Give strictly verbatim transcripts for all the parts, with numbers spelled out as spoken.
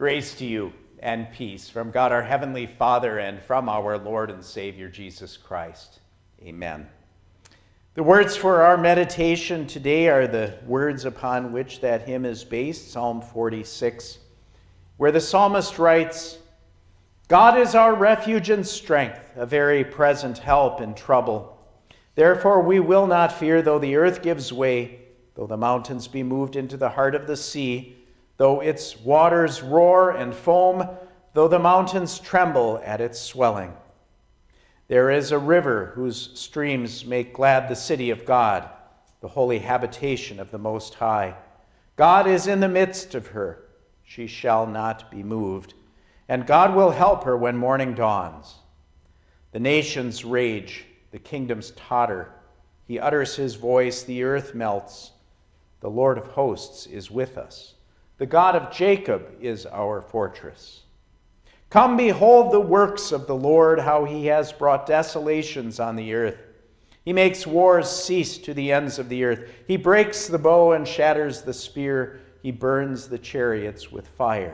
Grace to you and peace from God our Heavenly Father and from our Lord and Savior Jesus Christ. Amen. The words for our meditation today are the words upon which that hymn is based, Psalm forty-six, where the psalmist writes, God is our refuge and strength, a very present help in trouble. Therefore we will not fear, though the earth gives way, though the mountains be moved into the heart of the sea, though its waters roar and foam, though the mountains tremble at its swelling. There is a river whose streams make glad the city of God, the holy habitation of the Most High. God is in the midst of her. She shall not be moved, and God will help her when morning dawns. The nations rage, the kingdoms totter. He utters his voice, the earth melts. The Lord of hosts is with us. The God of Jacob is our fortress. Come, behold the works of the Lord, how he has brought desolations on the earth. He makes wars cease to the ends of the earth. He breaks the bow and shatters the spear. He burns the chariots with fire.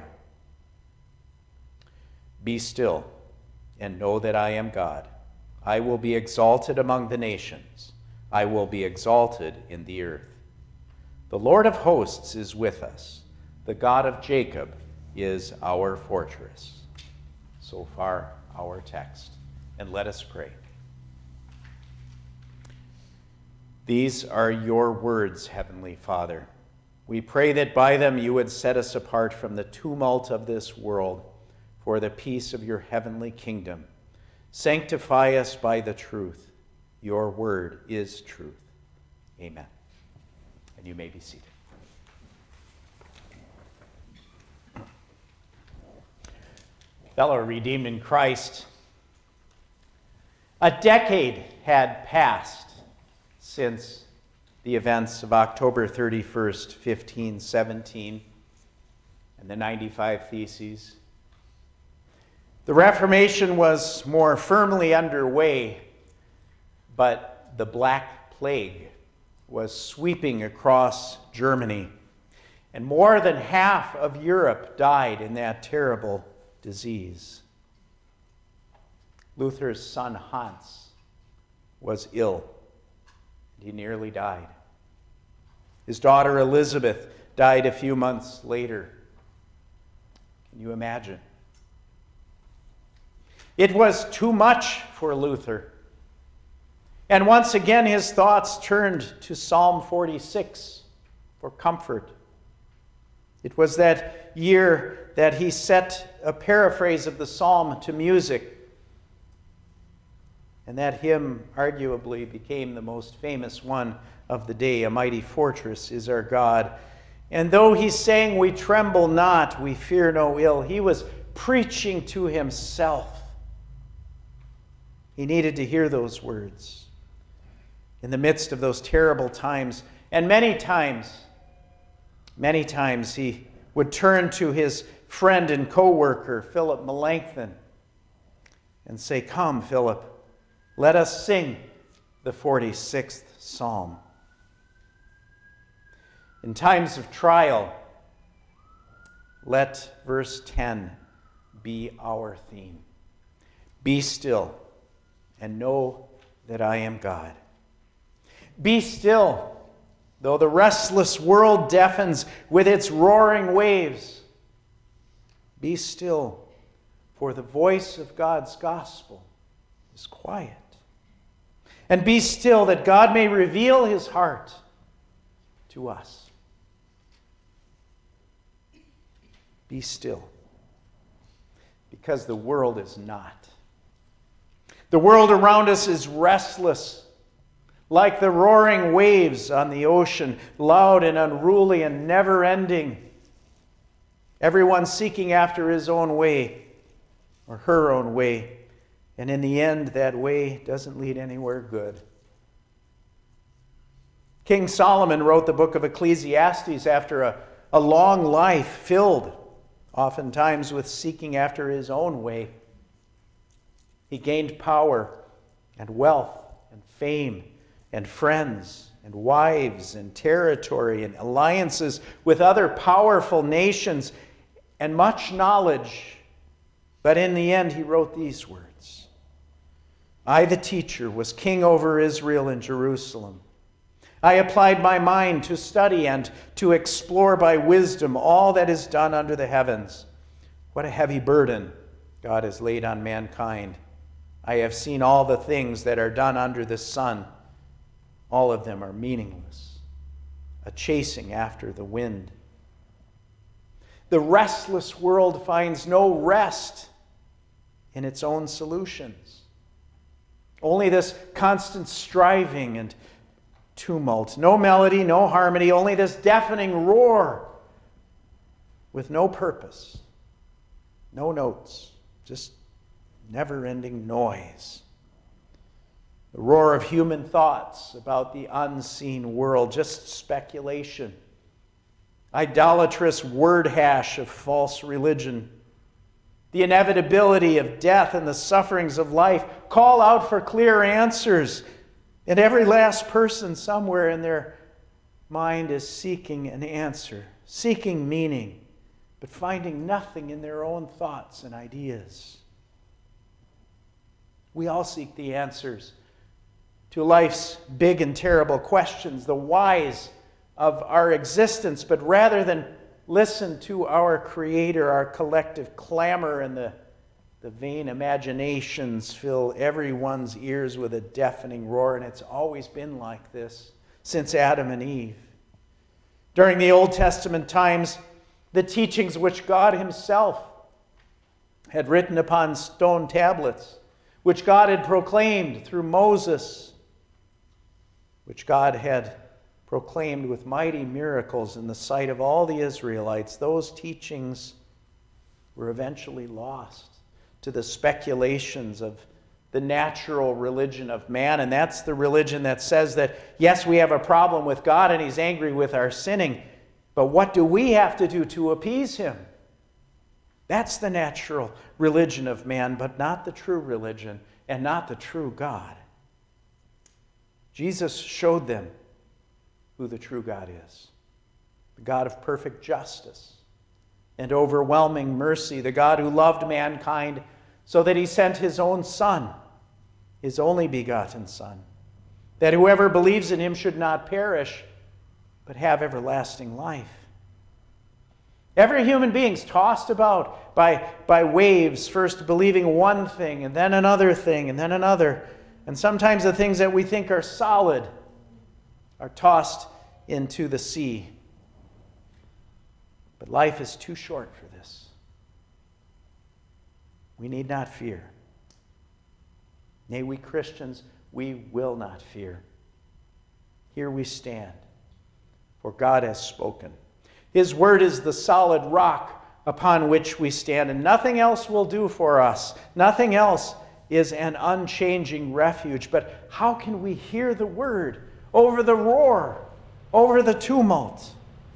Be still and know that I am God. I will be exalted among the nations. I will be exalted in the earth. The Lord of hosts is with us. The God of Jacob is our fortress. So far, our text. And let us pray. These are your words, Heavenly Father. We pray that by them you would set us apart from the tumult of this world for the peace of your heavenly kingdom. Sanctify us by the truth. Your word is truth. Amen. And you may be seated. Fellow redeemed in Christ, a decade had passed since the events of October thirty-first, fifteen seventeen, and the ninety-five Theses. The Reformation was more firmly underway, but the Black Plague was sweeping across Germany, and more than half of Europe died in that terrible disease. Luther's son Hans was ill. He nearly died. His daughter Elizabeth died a few months later. Can you imagine? It was too much for Luther. And once again his thoughts turned to Psalm forty-six for comfort. It was that year that he set a paraphrase of the psalm to music. And that hymn arguably became the most famous one of the day. A mighty fortress is our God. And though he sang, we tremble not, we fear no ill, he was preaching to himself. He needed to hear those words in the midst of those terrible times. And many times, many times he would turn to his friend and co-worker, Philip Melanchthon, and say, "Come, Philip, let us sing the forty-sixth Psalm." In times of trial, let verse ten be our theme. Be still and know that I am God. Be still, though the restless world deafens with its roaring waves. Be still, for the voice of God's gospel is quiet. And be still that God may reveal his heart to us. Be still, because the world is not. The world around us is restless, like the roaring waves on the ocean, loud and unruly and never-ending. Everyone seeking after his own way or her own way. And in the end, that way doesn't lead anywhere good. King Solomon wrote the book of Ecclesiastes after a, a long life filled oftentimes with seeking after his own way. He gained power and wealth and fame and friends and wives and territory and alliances with other powerful nations. and much knowledge. But in the end, he wrote these words: I, the teacher, was king over Israel in Jerusalem. I applied my mind to study and to explore by wisdom all that is done under the heavens. What a heavy burden God has laid on mankind. I have seen all the things that are done under the sun. All of them are meaningless, a chasing after the wind. The restless world finds no rest in its own solutions. Only this constant striving and tumult. No melody, no harmony, only this deafening roar with no purpose, no notes, just never-ending noise. The roar of human thoughts about the unseen world, just speculation. Idolatrous word hash of false religion. The inevitability of death and the sufferings of life call out for clear answers. And every last person somewhere in their mind is seeking an answer, seeking meaning, but finding nothing in their own thoughts and ideas. We all seek the answers to life's big and terrible questions, the whys of our existence, but rather than listen to our Creator, our collective clamor and the, the vain imaginations fill everyone's ears with a deafening roar, and it's always been like this since Adam and Eve. During the Old Testament times, the teachings which God himself had written upon stone tablets, which God had proclaimed through Moses, which God had proclaimed with mighty miracles in the sight of all the Israelites, those teachings were eventually lost to the speculations of the natural religion of man. And that's the religion that says that, yes, we have a problem with God and he's angry with our sinning, but what do we have to do to appease him? That's the natural religion of man, but not the true religion and not the true God. Jesus showed them who the true God is. The God of perfect justice and overwhelming mercy. The God who loved mankind so that he sent his own Son, his only begotten Son, that whoever believes in him should not perish, but have everlasting life. Every human being's tossed about by, by waves, first believing one thing and then another thing and then another. And sometimes the things that we think are solid are tossed into the sea. But life is too short for this. We need not fear. Nay, we Christians, we will not fear. Here we stand, for God has spoken. His word is the solid rock upon which we stand, and nothing else will do for us. Nothing else is an unchanging refuge. But how can we hear the word over the roar, over the tumult?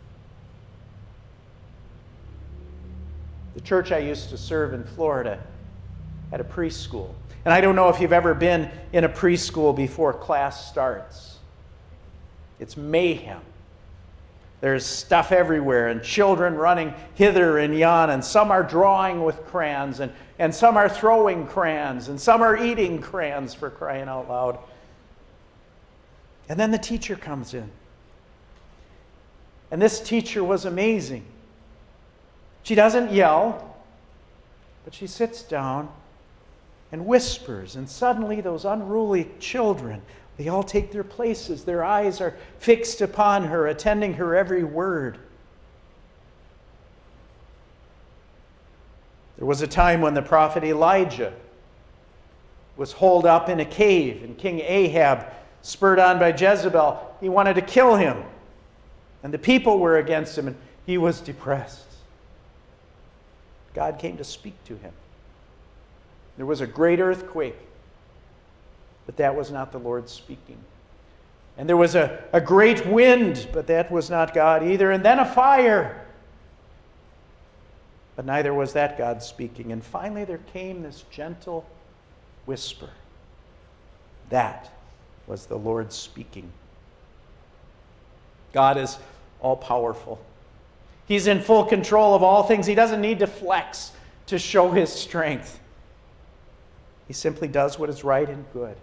The church I used to serve in Florida had a preschool. And I don't know if you've ever been in a preschool before class starts. It's mayhem. There's stuff everywhere, and children running hither and yon, and some are drawing with crayons, and, and some are throwing crayons, and some are eating crayons, for crying out loud. And then the teacher comes in. And this teacher was amazing. She doesn't yell, but she sits down and whispers, and suddenly those unruly children, they all take their places. Their eyes are fixed upon her, attending her every word. There was a time when the prophet Elijah was holed up in a cave, and King Ahab, spurred on by Jezebel, he wanted to kill him. And the people were against him, and he was depressed. God came to speak to him. There was a great earthquake, but that was not the Lord speaking. And there was a, a great wind, but that was not God either. And then a fire, but neither was that God speaking. And finally there came this gentle whisper. That was the Lord speaking. God is all-powerful. He's in full control of all things. He doesn't need to flex to show his strength. He simply does what is right and good.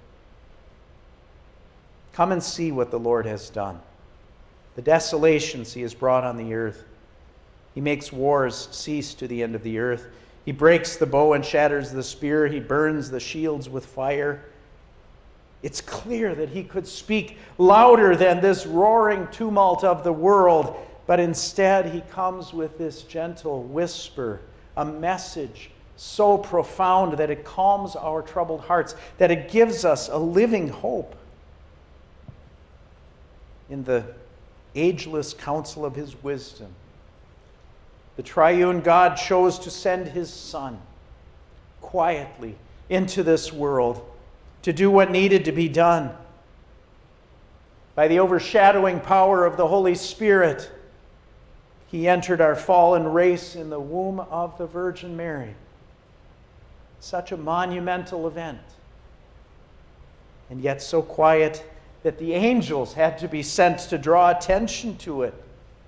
Come and see what the Lord has done. The desolations he has brought on the earth. He makes wars cease to the end of the earth. He breaks the bow and shatters the spear. He burns the shields with fire. It's clear that he could speak louder than this roaring tumult of the world, but instead he comes with this gentle whisper, a message so profound that it calms our troubled hearts, that it gives us a living hope. In the ageless counsel of his wisdom, the triune God chose to send his Son quietly into this world to do what needed to be done. By the overshadowing power of the Holy Spirit, he entered our fallen race in the womb of the Virgin Mary. Such a monumental event, and yet so quiet that the angels had to be sent to draw attention to it.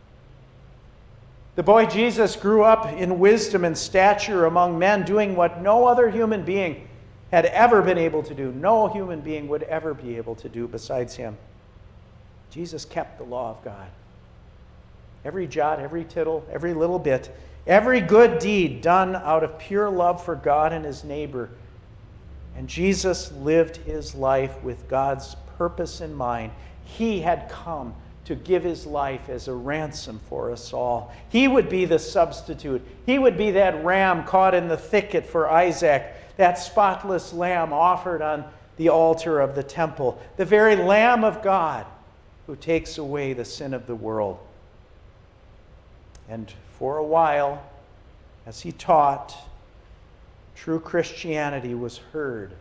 The boy Jesus grew up in wisdom and stature among men, doing what no other human being had ever been able to do. No human being would ever be able to do besides him. Jesus kept the law of God. Every jot, every tittle, every little bit, every good deed done out of pure love for God and his neighbor. And Jesus lived his life with God's purpose in mind. He had come to give his life as a ransom for us all. He would be the substitute. He would be that ram caught in the thicket for Isaac, that spotless lamb offered on the altar of the temple, the very Lamb of God who takes away the sin of the world. And for a while, as he taught, true Christianity was heard.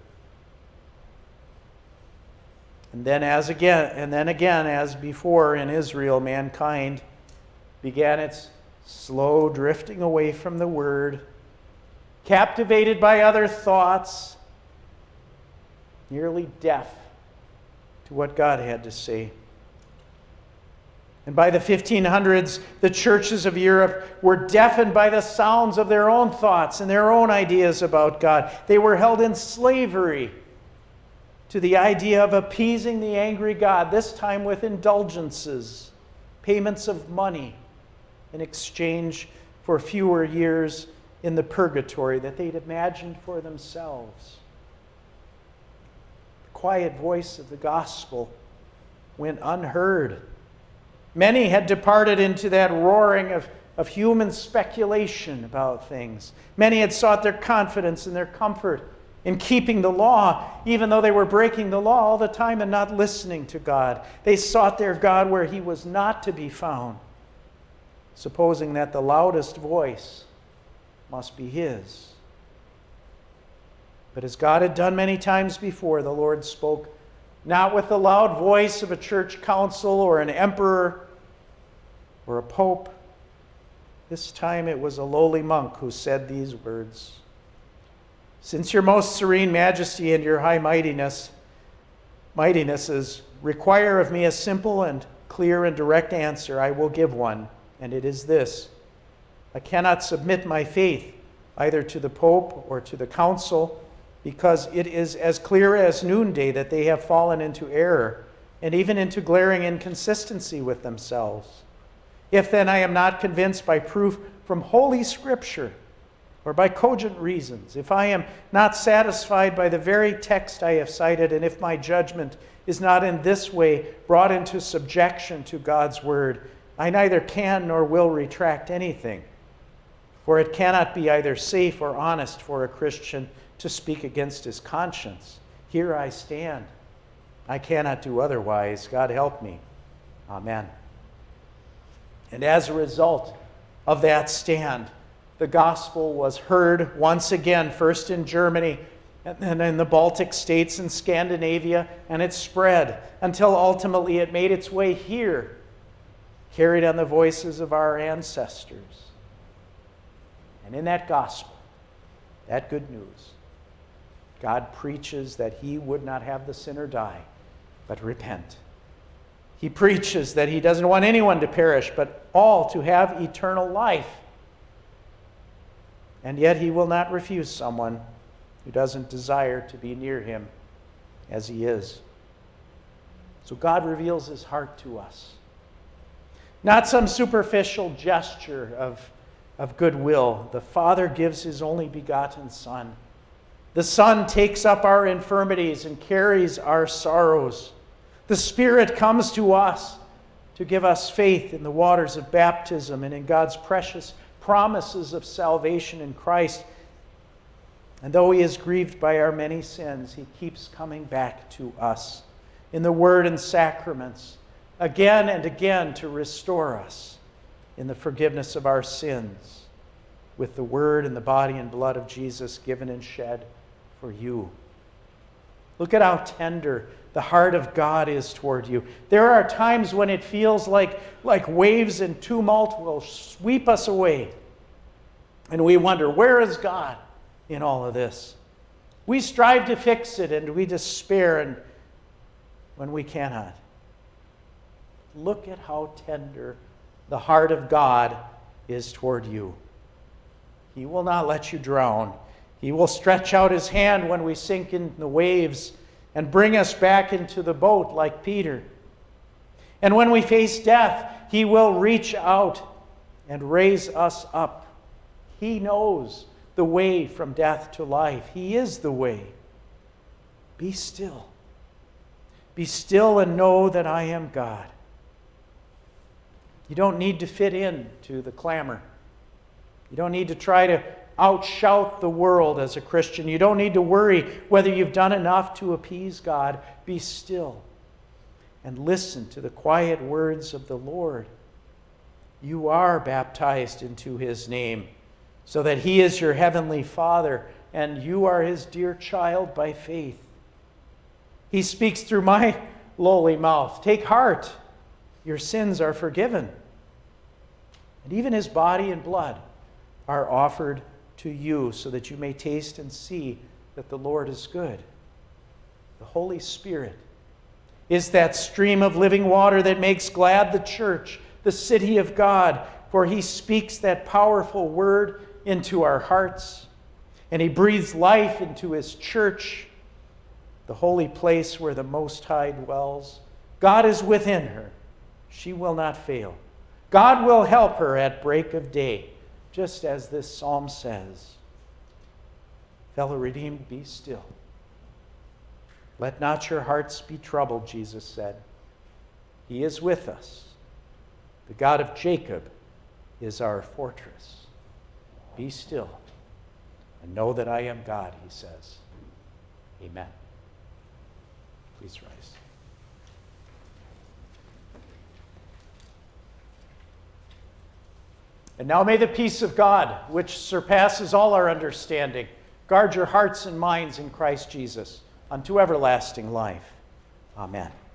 And then as again, and then again, as before in Israel, mankind began its slow drifting away from the Word, captivated by other thoughts, nearly deaf to what God had to say. And by the fifteen hundreds, the churches of Europe were deafened by the sounds of their own thoughts and their own ideas about God. They were held in slavery to the idea of appeasing the angry God, this time with indulgences, payments of money in exchange for fewer years in the purgatory that they'd imagined for themselves. The quiet voice of the gospel went unheard. Many had departed into that roaring of, of human speculation about things. Many had sought their confidence and their comfort in keeping the law, even though they were breaking the law all the time and not listening to God. They sought their God where he was not to be found, supposing that the loudest voice must be his. But as God had done many times before, the Lord spoke not with the loud voice of a church council or an emperor or a pope. This time it was a lowly monk who said these words: "Since your most serene majesty and your high mightiness, mightinesses require of me a simple and clear and direct answer, I will give one, and it is this. I cannot submit my faith either to the Pope or to the Council, because it is as clear as noonday that they have fallen into error and even into glaring inconsistency with themselves. If then I am not convinced by proof from Holy Scripture or by cogent reasons, if I am not satisfied by the very text I have cited, and if my judgment is not in this way brought into subjection to God's word, I neither can nor will retract anything. For it cannot be either safe or honest for a Christian to speak against his conscience. Here I stand. I cannot do otherwise. God help me. Amen." And as a result of that stand, the gospel was heard once again, first in Germany, and then in the Baltic states and Scandinavia, and it spread until ultimately it made its way here, carried on the voices of our ancestors. And in that gospel, that good news, God preaches that he would not have the sinner die, but repent. He preaches that he doesn't want anyone to perish, but all to have eternal life. And yet he will not refuse someone who doesn't desire to be near him as he is. So God reveals his heart to us. Not some superficial gesture of, of goodwill. The Father gives his only begotten Son. The Son takes up our infirmities and carries our sorrows. The Spirit comes to us to give us faith in the waters of baptism and in God's precious promises of salvation in Christ. And though he is grieved by our many sins, he keeps coming back to us in the Word and sacraments, again and again to restore us in the forgiveness of our sins with the Word and the body and blood of Jesus given and shed for you. Look at how tender the heart of God is toward you. There are times when it feels like, like waves and tumult will sweep us away. And we wonder, where is God in all of this? We strive to fix it and we despair and when we cannot. Look at how tender the heart of God is toward you. He will not let you drown. He will stretch out his hand when we sink in the waves and bring us back into the boat like Peter. And when we face death, he will reach out and raise us up. He knows the way from death to life. He is the way. Be still. Be still and know that I am God. You don't need to fit in to the clamor. You don't need to try to outshout the world as a Christian. You don't need to worry whether you've done enough to appease God. Be still and listen to the quiet words of the Lord. You are baptized into his name so that he is your heavenly Father and you are his dear child by faith. He speaks through my lowly mouth. Take heart, your sins are forgiven. And even his body and blood are offered to you so that you may taste and see that the Lord is good. The Holy Spirit is that stream of living water that makes glad the church, the city of God, for he speaks that powerful word into our hearts, and he breathes life into his church, the holy place where the Most High dwells. God is within her. She will not fail. God will help her at break of day, just as this psalm says. Fellow redeemed, be still. Let not your hearts be troubled, Jesus said. He is with us. The God of Jacob is our fortress. Be still and know that I am God, he says. Amen. Please rise. And now may the peace of God, which surpasses all our understanding, guard your hearts and minds in Christ Jesus unto everlasting life. Amen.